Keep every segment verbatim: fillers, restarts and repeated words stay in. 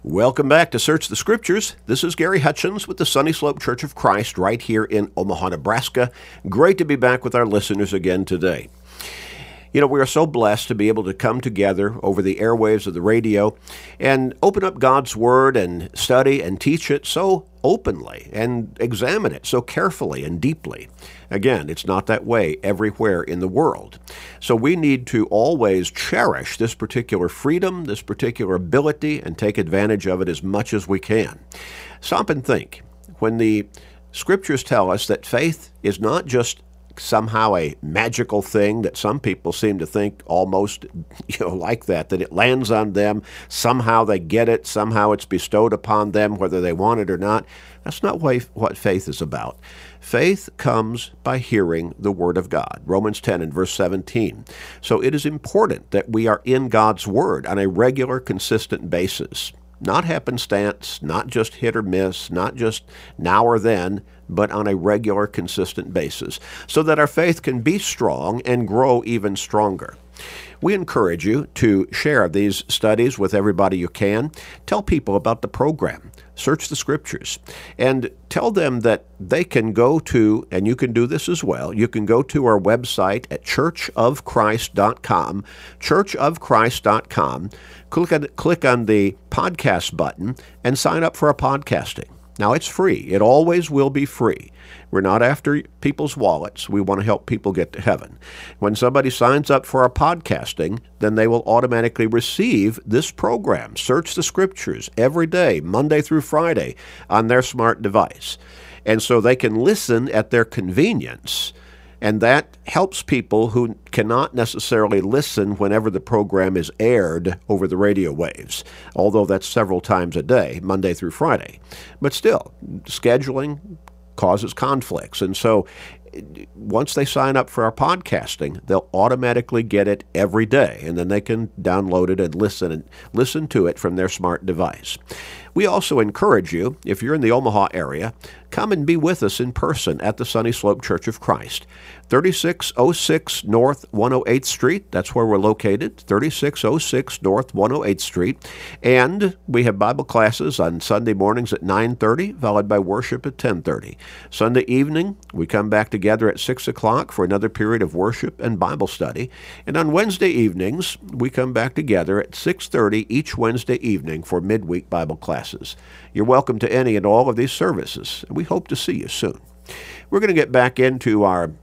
Welcome back to Search the Scriptures. This is Gary Hutchins with the Sunny Slope Church of Christ right here in Omaha, Nebraska. Great to be back with our listeners again today. You know, we are so blessed to be able to come together over the airwaves of the radio and open up God's Word and study and teach it so openly and examine it so carefully and deeply. Again, it's not that way everywhere in the world. So we need to always cherish this particular freedom, this particular ability, and take advantage of it as much as we can. Stop and think. When the Scriptures tell us that faith is not just somehow a magical thing that some people seem to think almost, you know, like that, that it lands on them, somehow they get it, somehow it's bestowed upon them, whether they want it or not. That's not what faith is about. Faith comes by hearing the Word of God, Romans ten and verse seventeen. So it is important that we are in God's Word on a regular, consistent basis. Not happenstance, not just hit or miss, not just now or then, but on a regular, consistent basis, so that our faith can be strong and grow even stronger. We encourage you to share these studies with everybody you can. Tell people about the program. Search the Scriptures. And tell them that they can go to, and you can do this as well, you can go to our website at church of christ dot com, church of christ dot com, click on, click on the podcast button, and sign up for our podcasting. Now, it's free. It always will be free. We're not after people's wallets. We want to help people get to heaven. When somebody signs up for our podcasting, then they will automatically receive this program, Search the Scriptures, every day, Monday through Friday, on their smart device. And so they can listen at their convenience. And that helps people who cannot necessarily listen whenever the program is aired over the radio waves, although that's several times a day, Monday through Friday. But still, scheduling causes conflicts. And so once they sign up for our podcasting, they'll automatically get it every day, and then they can download it and listen and listen to it from their smart device. We also encourage you, if you're in the Omaha area, come and be with us in person at the Sunny Slope Church of Christ, thirty-six oh six North one oh eighth Street. That's where we're located, thirty-six oh six North one oh eighth Street. And we have Bible classes on Sunday mornings at nine thirty, followed by worship at ten thirty. Sunday evening, we come back together at six o'clock for another period of worship and Bible study. And on Wednesday evenings, we come back together at six thirty each Wednesday evening for midweek Bible classes. You're welcome to any and all of these services, and we hope to see you soon. We're going to get back into our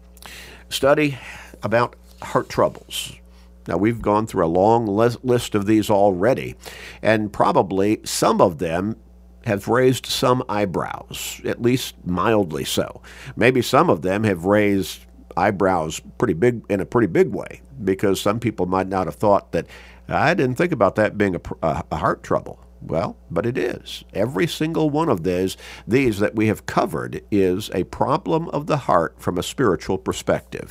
study about heart troubles. Now, we've gone through a long list of these already, and probably some of them have raised some eyebrows, at least mildly so. Maybe some of them have raised eyebrows pretty big in a pretty big way, because some people might not have thought that, I didn't think about that being a, a, a heart trouble. Well, but it is. Every single one of these, these that we have covered is a problem of the heart from a spiritual perspective.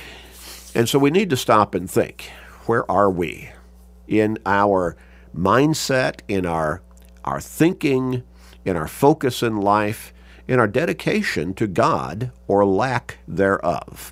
And so we need to stop and think, where are we in our mindset, in our, our thinking, in our focus in life, in our dedication to God or lack thereof?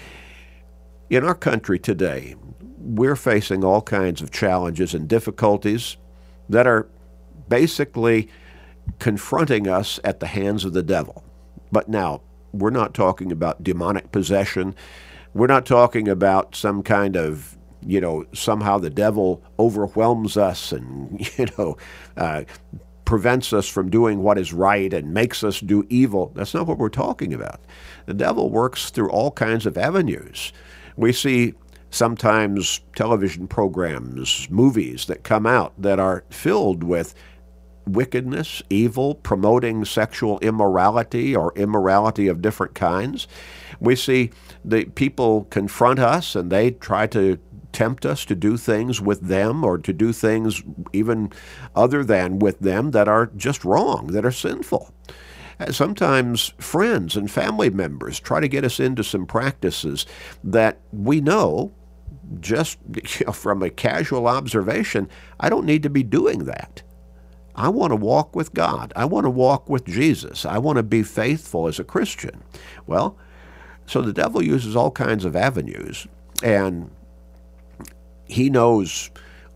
In our country today, we're facing all kinds of challenges and difficulties that are basically confronting us at the hands of the devil. But now, we're not talking about demonic possession. We're not talking about some kind of, you know, somehow the devil overwhelms us and, you know, uh, prevents us from doing what is right and makes us do evil. That's not what we're talking about. The devil works through all kinds of avenues. We see sometimes television programs, movies that come out that are filled with wickedness, evil, promoting sexual immorality or immorality of different kinds. We see the people confront us and they try to tempt us to do things with them or to do things even other than with them that are just wrong, that are sinful. Sometimes friends and family members try to get us into some practices that we know, just you know, from a casual observation, I don't need to be doing that. I want to walk with God. I want to walk with Jesus. I want to be faithful as a Christian. Well, so the devil uses all kinds of avenues, and he knows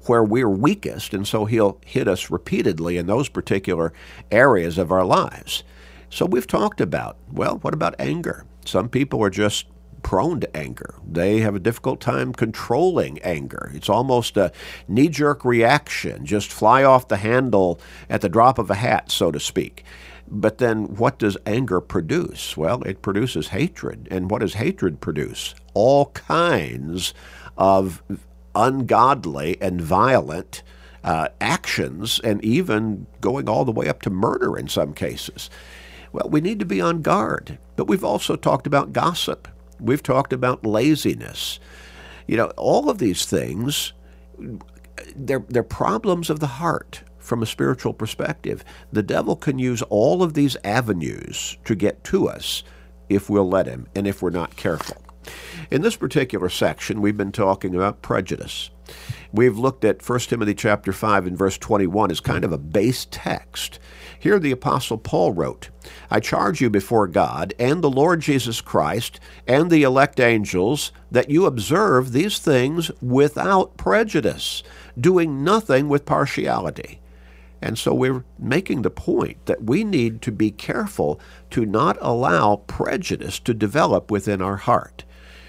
where we're weakest, and so he'll hit us repeatedly in those particular areas of our lives. So we've talked about, well, what about anger? Some people are just prone to anger. They have a difficult time controlling anger. It's almost a knee-jerk reaction, just fly off the handle at the drop of a hat, so to speak. But then what does anger produce? Well, it produces hatred. And what does hatred produce? All kinds of ungodly and violent uh, actions, and even going all the way up to murder in some cases. Well, we need to be on guard. But we've also talked about gossip. We've talked about laziness. You know, all of these things, they're, they're problems of the heart from a spiritual perspective. The devil can use all of these avenues to get to us if we'll let him and if we're not careful. In this particular section, we've been talking about prejudice. We've looked at First Timothy chapter five and verse twenty-one as kind of a base text. Here the Apostle Paul wrote, I charge you before God and the Lord Jesus Christ and the elect angels that you observe these things without prejudice, doing nothing with partiality. And so we're making the point that we need to be careful to not allow prejudice to develop within our heart.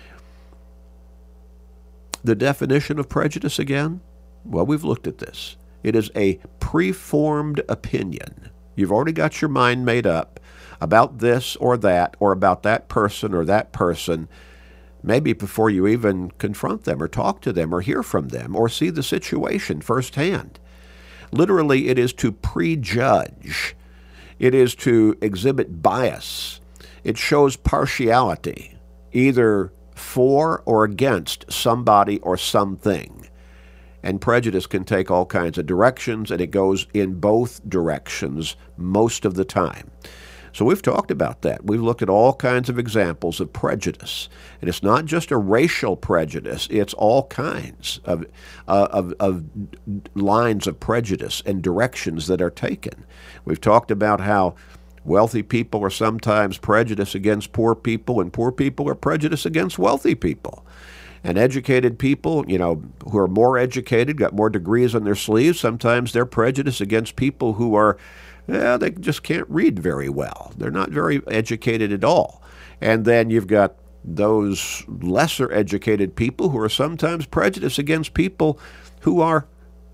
The definition of prejudice again? Well, we've looked at this. It is a preformed opinion. You've already got your mind made up about this or that, or about that person or that person, maybe before you even confront them or talk to them or hear from them or see the situation firsthand. Literally, it is to prejudge. It is to exhibit bias. It shows partiality, either for or against somebody or something. And prejudice can take all kinds of directions, and it goes in both directions most of the time. So we've talked about that. We've looked at all kinds of examples of prejudice. And it's not just a racial prejudice. It's all kinds of, uh, of, of lines of prejudice and directions that are taken. We've talked about how wealthy people are sometimes prejudiced against poor people, and poor people are prejudiced against wealthy people. And educated people, you know, who are more educated, got more degrees on their sleeves, sometimes they're prejudiced against people who are, yeah, they just can't read very well. They're not very educated at all. And then you've got those lesser educated people who are sometimes prejudiced against people who are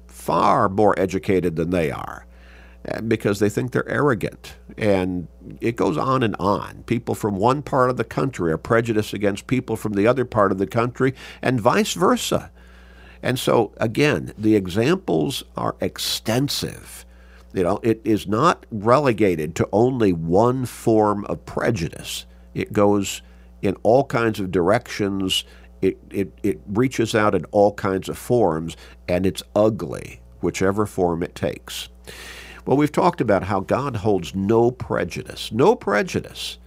far more educated than they are, because they think they're arrogant. And it goes on and on. People from one part of the country are prejudiced against people from the other part of the country, and vice versa. And so, again, the examples are extensive. You know, it is not relegated to only one form of prejudice. It goes in all kinds of directions. It, it, it reaches out in all kinds of forms, and it's ugly, whichever form it takes. Well, we've talked about how God holds no prejudice, no prejudice.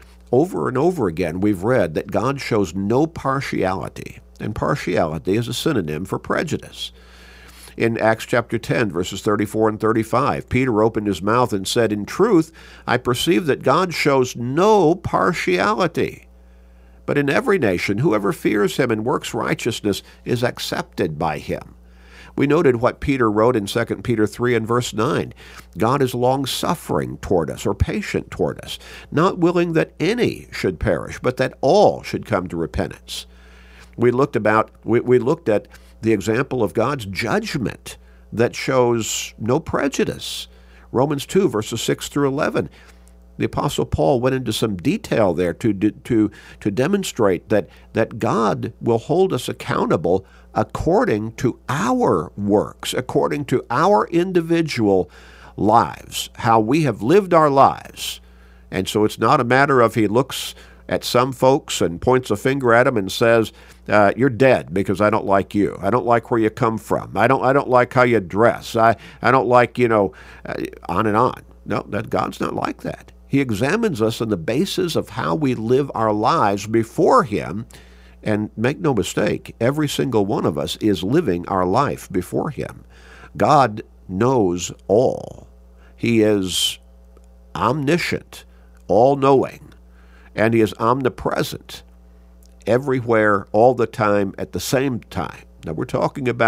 Over and over again, we've read that God shows no partiality, and partiality is a synonym for prejudice. In Acts chapter ten, verses thirty-four and thirty-five, Peter opened his mouth and said, in truth, I perceive that God shows no partiality. But in every nation, whoever fears him and works righteousness is accepted by him. We noted what Peter wrote in Second Peter three and verse nine. God is long-suffering toward us, or patient toward us, not willing that any should perish, but that all should come to repentance. We looked about we, we looked at the example of God's judgment that shows no prejudice. Romans two, verses six through eleven. The Apostle Paul went into some detail there to, to, to demonstrate that, that God will hold us accountable according to our works, according to our individual lives, how we have lived our lives. And so it's not a matter of he looks at some folks and points a finger at them and says, uh, you're dead because I don't like you. I don't like where you come from. I don't I don't like how you dress. I, I don't like, you know, uh, on and on. No, that God's not like that. He examines us on the basis of how we live our lives before him. And make no mistake, every single one of us is living our life before him. God knows all. He is omniscient, all-knowing, and he is omnipresent, everywhere, all the time, at the same time. Now, we're talking about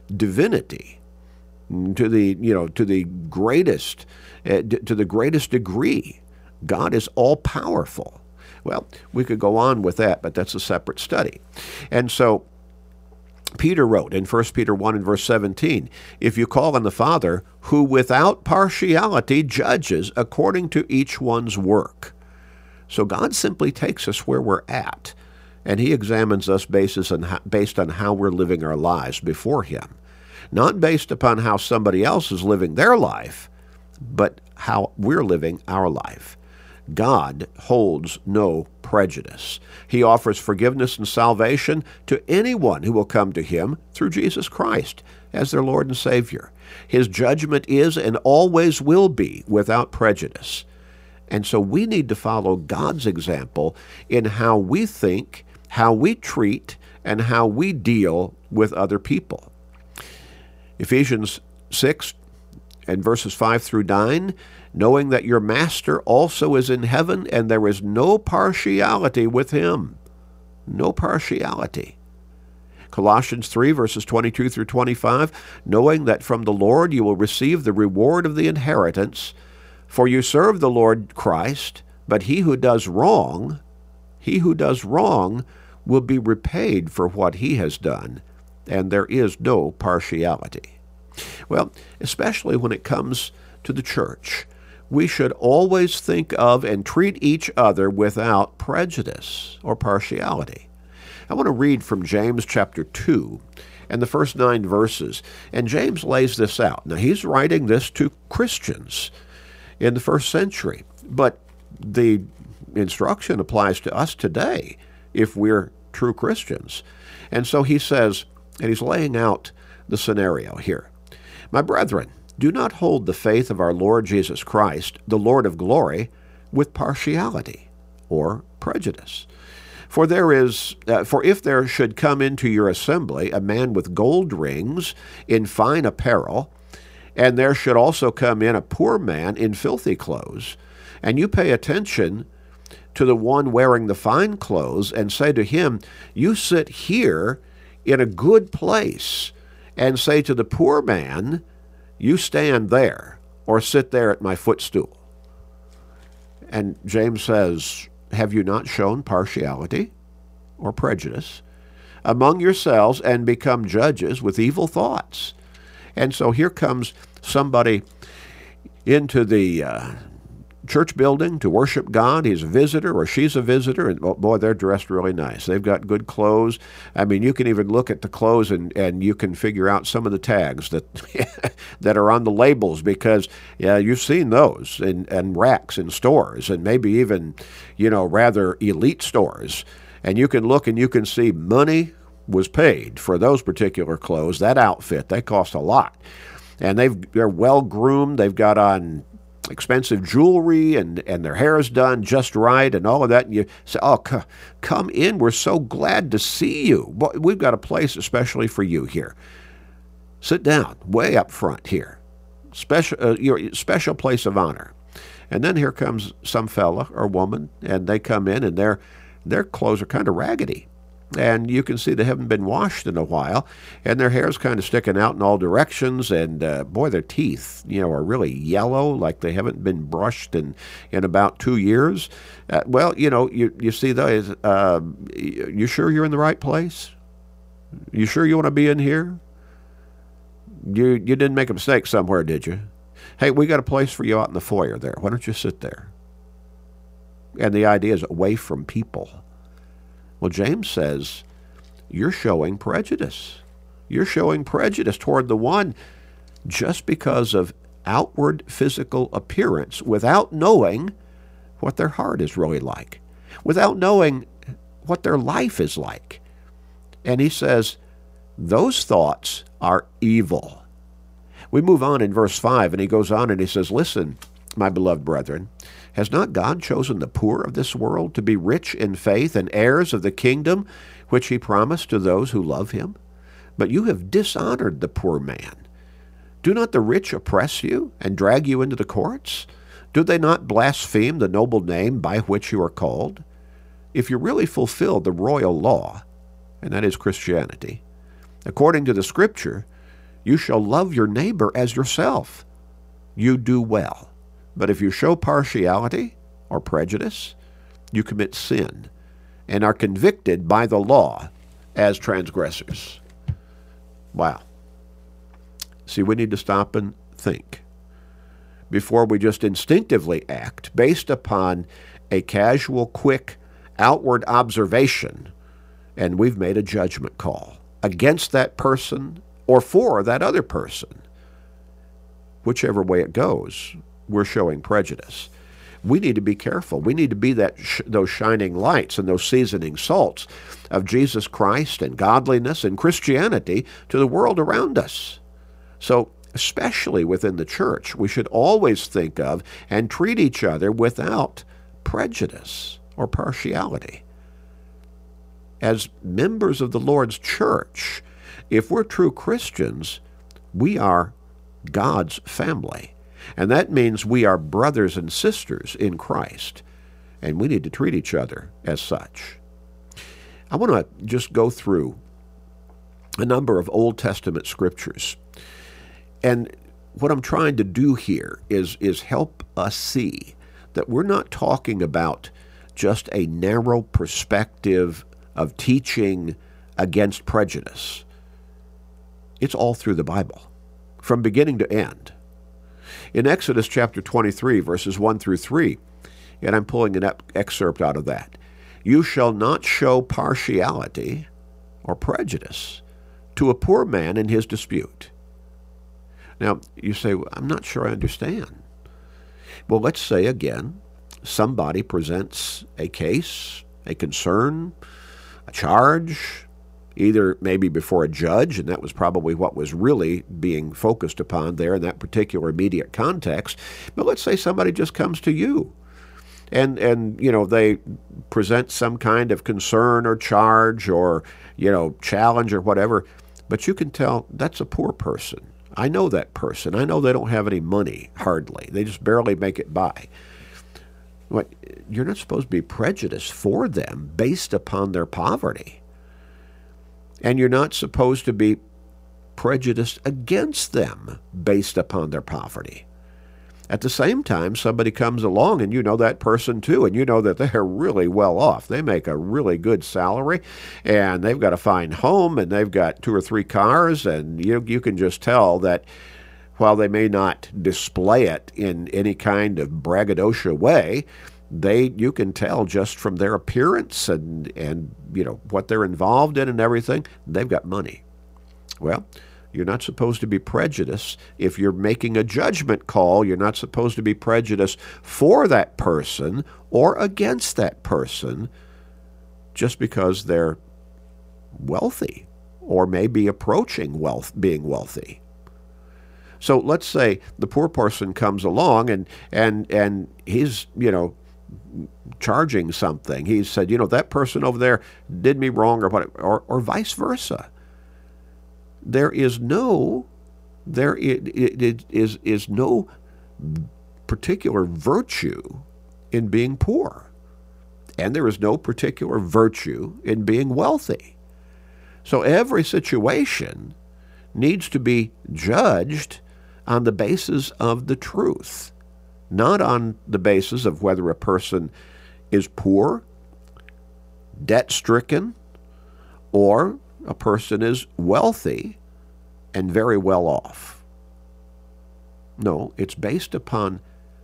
divinity to the, you know, to the greatest, uh, to the greatest degree. God is all powerful. Well, we could go on with that, but that's a separate study. And so Peter wrote in First Peter one and verse seventeen, if you call on the Father, who without partiality judges according to each one's work. So God simply takes us where we're at, and he examines us based on how, based on how we're living our lives before him. Not based upon how somebody else is living their life, but how we're living our life. God holds no prejudice. He offers forgiveness and salvation to anyone who will come to him through Jesus Christ as their Lord and Savior. His judgment is and always will be without prejudice. And so we need to follow God's example in how we think, how we treat, and how we deal with other people. Ephesians six and verses five through nine, knowing that your master also is in heaven, and there is no partiality with him. No partiality. Colossians three, verses twenty-two through twenty-five, knowing that from the Lord you will receive the reward of the inheritance, for you serve the Lord Christ, but he who does wrong, he who does wrong will be repaid for what he has done, and there is no partiality. Well, especially when it comes to the church, we should always think of and treat each other without prejudice or partiality. I want to read from James chapter two and the first nine verses. And James lays this out. Now, he's writing this to Christians in the first century, but the instruction applies to us today if we're true Christians. And so he says, and he's laying out the scenario here. My brethren, do not hold the faith of our Lord Jesus Christ, the Lord of glory, with partiality or prejudice. For there is, uh, for if there should come into your assembly a man with gold rings in fine apparel, and there should also come in a poor man in filthy clothes, and you pay attention to the one wearing the fine clothes, and say to him, you sit here in a good place, and say to the poor man, you stand there, or sit there at my footstool. And James says, have you not shown partiality or prejudice among yourselves and become judges with evil thoughts? And so here comes somebody into the uh, church building to worship God. He's a visitor or she's a visitor, and oh, boy, they're dressed really nice. They've got good clothes. I mean, you can even look at the clothes and, and you can figure out some of the tags that that are on the labels, because yeah, you've seen those in, in racks in stores, and maybe even, you know, rather elite stores. And you can look and you can see money was paid for those particular clothes, that outfit. They cost a lot. And they've, they're well-groomed. They've got on expensive jewelry, and, and their hair is done just right and all of that. And you say, oh, c- come in. We're so glad to see you. We've got a place especially for you here. Sit down way up front here. Special, uh, your special place of honor. And then here comes some fella or woman, and they come in, and their their clothes are kind of raggedy. And you can see they haven't been washed in a while, and their hair's kind of sticking out in all directions, and uh, boy, their teeth, you know, are really yellow, like they haven't been brushed in, in about two years. Uh, well, you know, you, you see those, uh, you sure you're in the right place? You sure you want to be in here? You, you didn't make a mistake somewhere, did you? Hey, we got a place for you out in the foyer there. Why don't you sit there? And the idea is away from people. Well, James says, you're showing prejudice. You're showing prejudice toward the one just because of outward physical appearance, without knowing what their heart is really like, without knowing what their life is like. And he says, those thoughts are evil. We move on in verse five, and he goes on and he says, listen, my beloved brethren, has not God chosen the poor of this world to be rich in faith and heirs of the kingdom which he promised to those who love him? But you have dishonored the poor man. Do not the rich oppress you and drag you into the courts? Do they not blaspheme the noble name by which you are called? If you really fulfill the royal law, and that is Christianity, according to the Scripture, You shall love your neighbor as yourself. You do well. But if you show partiality or prejudice, you commit sin and are convicted by the law as transgressors. Wow. See, we need to stop and think before we just instinctively act based upon a casual, quick, outward observation, and we've made a judgment call against that person or for that other person. Whichever way it goes, we're showing prejudice. We need to be careful. We need to be that sh- those shining lights and those seasoning salts of Jesus Christ and godliness and Christianity to the world around us. So, especially within the church, we should always think of and treat each other without prejudice or partiality. As members of the Lord's church, if we're true Christians, we are God's family. And that means we are brothers and sisters in Christ, and we need to treat each other as such. I want to just go through a number of Old Testament scriptures. And what I'm trying to do here is, is help us see that we're not talking about just a narrow perspective of teaching against prejudice. It's all through the Bible, from beginning to end. In Exodus chapter twenty-three, verses one through three, and I'm pulling an excerpt out of that, you shall not show partiality or prejudice to a poor man in his dispute. Now, you say, well, I'm not sure I understand. Well, let's say again, somebody presents a case, a concern, a charge, either maybe before a judge, and that was probably what was really being focused upon there in that particular immediate context. But let's say somebody just comes to you and, and you know, they present some kind of concern or charge or, you know, challenge or whatever, but you can tell that's a poor person. I know that person. I know they don't have any money, hardly. They just barely make it by. What, you're not supposed to be prejudiced for them based upon their poverty. And you're not supposed to be prejudiced against them based upon their poverty. At the same time, somebody comes along and you know that person too, and you know that they're really well off. They make a really good salary, and they've got a fine home, and they've got two or three cars, and you you can just tell that while they may not display it in any kind of braggadocio way, they you can tell just from their appearance and, and you know what they're involved in and everything, they've got money. Well, you're not supposed to be prejudiced. If you're making a judgment call, you're not supposed to be prejudiced for that person or against that person just because they're wealthy or maybe approaching wealth, being wealthy. So let's say the poor person comes along and and and he's, you know, charging something. He said, you know, that person over there did me wrong or what, or, or vice versa. There is no, there it, it, it is is no particular virtue in being poor, and there is no particular virtue in being wealthy. So every situation needs to be judged on the basis of the truth, not on the basis of whether a person is poor, debt-stricken, or a person is wealthy and very well off. No, it's based upon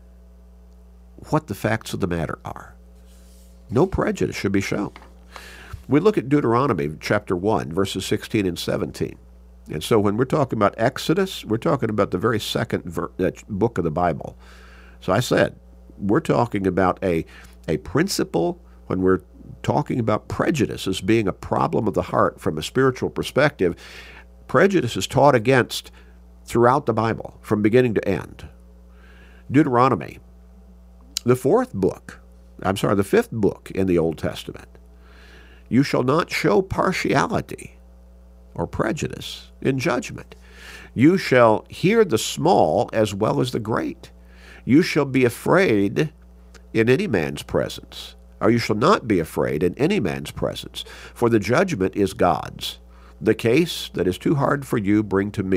what the facts of the matter are. No prejudice should be shown. We look at Deuteronomy chapter one, verses sixteen and seventeen. And so when we're talking about Exodus, we're talking about the very second ver- book of the Bible. So I said, we're talking about a, a principle when we're talking about prejudice as being a problem of the heart from a spiritual perspective. Prejudice is taught against throughout the Bible, from beginning to end. Deuteronomy, the fourth book, I'm sorry, the fifth book in the Old Testament. You shall not show partiality or prejudice in judgment. You shall hear the small as well as the great. You shall be afraid in any man's presence, or you shall not be afraid in any man's presence, for the judgment is God's. The case that is too hard for you, bring to me,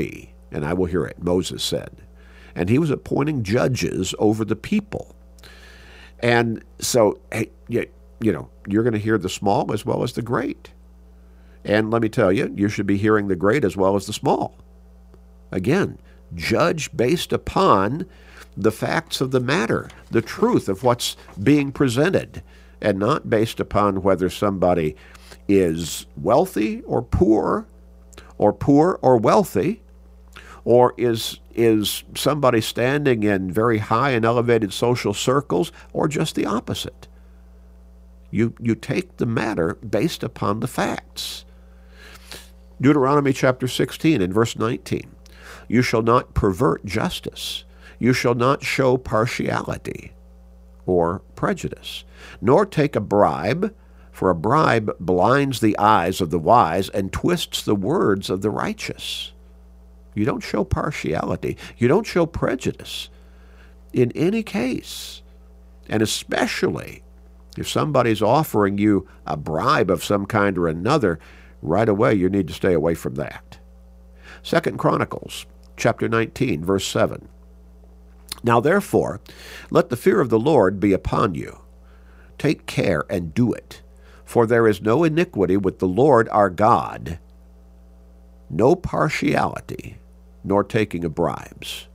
and I will hear it, Moses said. And he was appointing judges over the people. And so, hey, you, you know, you're going to hear the small as well as the great. And let me tell you, you should be hearing the great as well as the small. Again, judge based upon the facts of the matter, the truth of what's being presented, and not based upon whether somebody is wealthy or poor, or poor or wealthy, or is is somebody standing in very high and elevated social circles, or just the opposite. You, you take the matter based upon the facts. Deuteronomy chapter sixteen and verse nineteen. You shall not pervert justice. You shall not show partiality or prejudice, nor take a bribe, for a bribe blinds the eyes of the wise and twists the words of the righteous. You don't show partiality. You don't show prejudice in any case. And especially if somebody's offering you a bribe of some kind or another, right away you need to stay away from that. Second Chronicles chapter nineteen, verse seven. Now therefore, let the fear of the Lord be upon you. Take care and do it, for there is no iniquity with the Lord our God, no partiality, nor taking of bribes.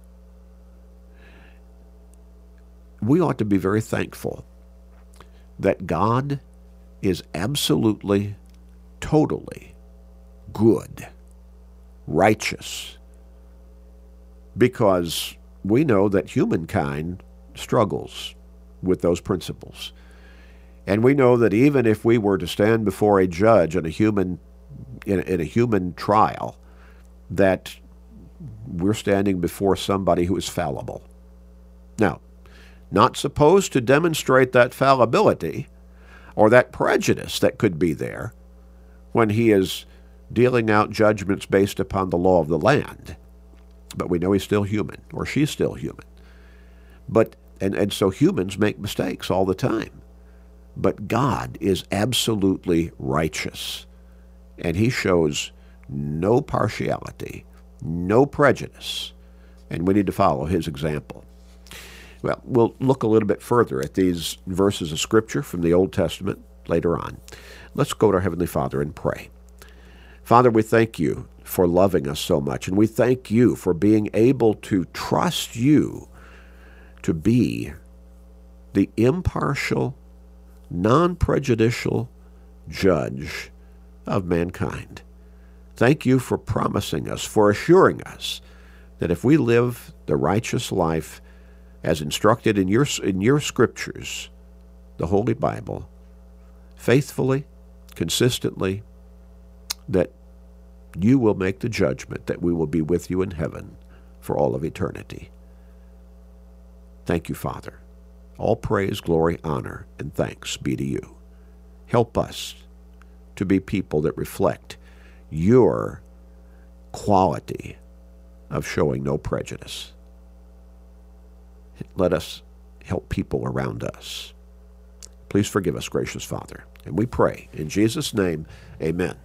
We ought to be very thankful that God is absolutely, totally good, righteous, because we know that humankind struggles with those principles. And we know that even if we were to stand before a judge in a human in a, in a human trial, that we're standing before somebody who is fallible. Now, not supposed to demonstrate that fallibility or that prejudice that could be there when he is dealing out judgments based upon the law of the land. But we know he's still human, or she's still human. But and, and so humans make mistakes all the time. But God is absolutely righteous, and he shows no partiality, no prejudice, and we need to follow his example. Well, we'll look a little bit further at these verses of Scripture from the Old Testament later on. Let's go to our Heavenly Father and pray. Father, we thank you for loving us so much, and we thank you for being able to trust you to be the impartial, non-prejudicial judge of mankind. Thank you for promising us, for assuring us that if we live the righteous life as instructed in your in your scriptures, the Holy Bible, faithfully, consistently, that you will make the judgment that we will be with you in heaven for all of eternity. Thank you, Father. All praise, glory, honor, and thanks be to you. Help us to be people that reflect your quality of showing no prejudice. Let us help people around us. Please forgive us, gracious Father. And we pray in Jesus' name, amen.